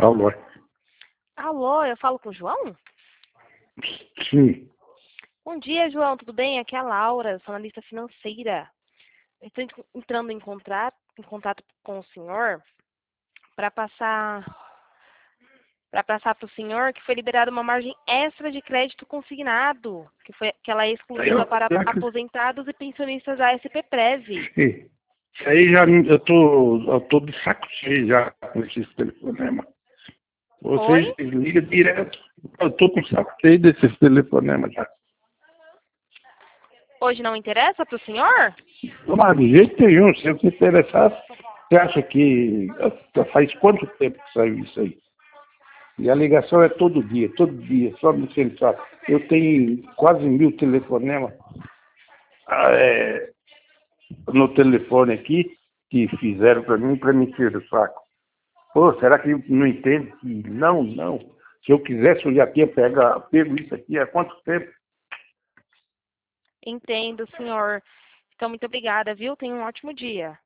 Alô? Alô, eu falo com o João? Sim. Bom dia, João, tudo bem? Aqui é a Laura, sou analista financeira. Eu estou entrando em contato com o senhor para passar para o senhor que foi liberada uma margem extra de crédito consignado, que ela é exclusiva para aposentados e pensionistas da SPPrev. Sim. Isso aí já, eu tô de saco cheio já com esses telefonemas. Oi? Vocês ligam direto. Eu tô com saco cheio desses telefonemas já. Hoje não interessa para o senhor? Mas de jeito nenhum, se eu se interessasse, você acha que faz quanto tempo que saiu isso aí? E a ligação é todo dia, só me pensar. Eu tenho quase 1000 telefonemas no telefone aqui que fizeram para me encher o saco. Pô, será que não entende que não? Se eu quisesse, eu já tinha pego isso aqui há quanto tempo? Entendo, senhor. Então, muito obrigada, viu? Tenha um ótimo dia.